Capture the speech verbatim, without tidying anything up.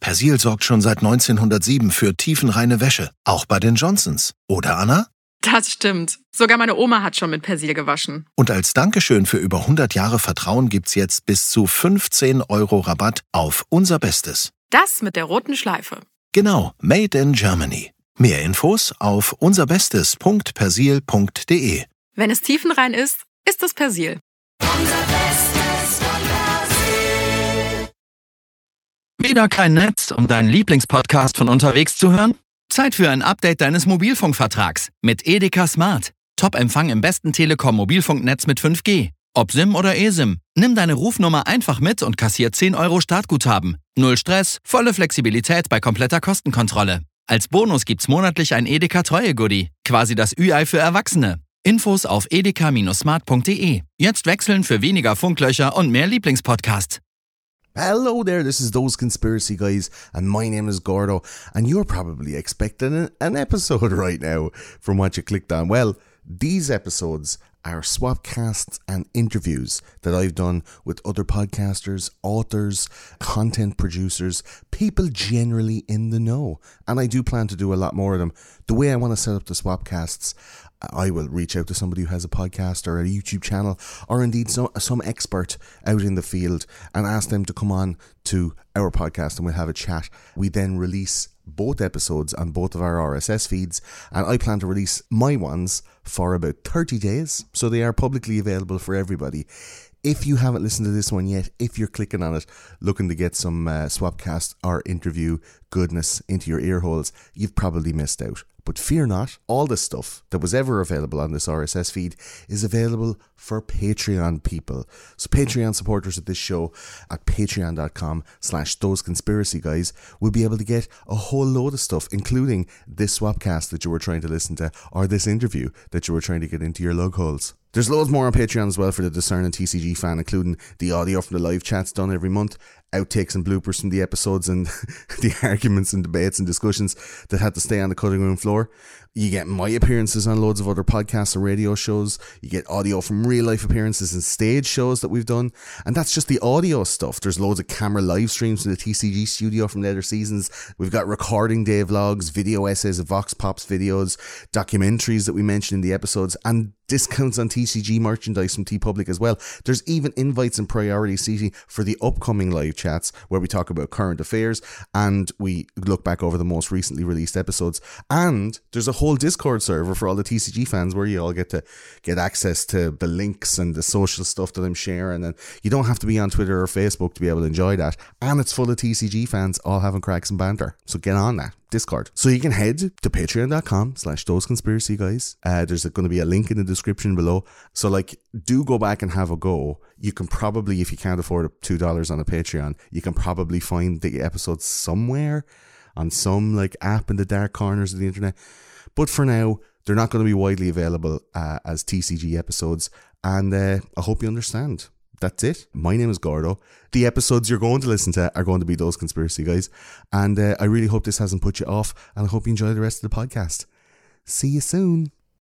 Persil sorgt schon seit neunzehnhundertsieben für tiefenreine Wäsche, auch bei den Johnsons. Oder, Anna? Das stimmt. Sogar meine Oma hat schon mit Persil gewaschen. Und als Dankeschön für über hundert Jahre Vertrauen gibt's jetzt bis zu fünfzehn Euro Rabatt auf unser Bestes. Das mit der roten Schleife. Genau, made in Germany. Mehr Infos auf unserbestes punkt persil punkt de. Wenn es tiefenrein ist, ist es Persil. Unser Bestes von Persil. Wieder kein Netz, um deinen Lieblingspodcast von unterwegs zu hören? Zeit für ein Update deines Mobilfunkvertrags mit Edeka Smart. Top-Empfang im besten Telekom-Mobilfunknetz mit fünf G. Ob SIM oder eSIM. Nimm deine Rufnummer einfach mit und kassier zehn Euro Startguthaben. Null Stress, volle Flexibilität bei kompletter Kostenkontrolle. Als Bonus gibt's monatlich ein Edeka-Treue-Goodie. Quasi das Ü-Ei für Erwachsene. Infos auf edeka smart punkt de. Jetzt wechseln für weniger Funklöcher und mehr Lieblingspodcast. Hello there, this is Those Conspiracy Guys, and my name is Gordo, and you're probably expecting an episode right now from what you clicked on. Well, these episodes are swapcasts and interviews that I've done with other podcasters, authors, content producers, people generally in the know, and I do plan to do a lot more of them. The way I want to set up the swapcasts, I will reach out to somebody who has a podcast or a YouTube channel, or indeed some, some expert out in the field, and ask them to come on to our podcast and we'll have a chat. We then release both episodes on both of our R S S feeds, and I plan to release my ones for about thirty days, so they are publicly available for everybody. If you haven't listened to this one yet, if you're clicking on it looking to get some uh, swapcast or interview goodness into your ear holes, you've probably missed out. But fear not, all the stuff that was ever available on this R S S feed is available for Patreon people. So Patreon supporters of this show at patreon.com slash those conspiracy guys will be able to get a whole load of stuff, including this swapcast that you were trying to listen to, or this interview that you were trying to get into your lug holes. There's loads more on Patreon as well for the discerning T C G fan, including the audio from the live chats done every month, outtakes and bloopers from the episodes, and the arguments and debates and discussions that had to stay on the cutting room floor. You get my appearances on loads of other podcasts and radio shows. You get audio from real life appearances and stage shows that we've done. And that's just the audio stuff. There's loads of camera live streams from the T C G studio from the other seasons. We've got recording day vlogs, video essays of Vox Pops videos, documentaries that we mentioned in the episodes, and discounts on T C G merchandise from TeePublic as well. There's even invites and priority seating for the upcoming live chats where we talk about current affairs and we look back over the most recently released episodes. And there's a whole Discord server for all the T C G fans where you all get to get access to the links and the social stuff that I'm sharing, and you don't have to be on Twitter or Facebook to be able to enjoy that. And it's full of T C G fans all having cracks and banter. So get on that Discord. So you can head to patreon.com slash those conspiracy guys. Uh, there's going to be a link in the description below. So like, do go back and have a go. You can probably, if you can't afford two dollars on a Patreon, you can probably find the episodes somewhere on some like app in the dark corners of the internet. But for now, they're not going to be widely available uh, as T C G episodes. And uh, I hope you understand. That's it. My name is Gordo. The episodes you're going to listen to are going to be Those Conspiracy Guys. And uh, I really hope this hasn't put you off. And I hope you enjoy the rest of the podcast. See you soon.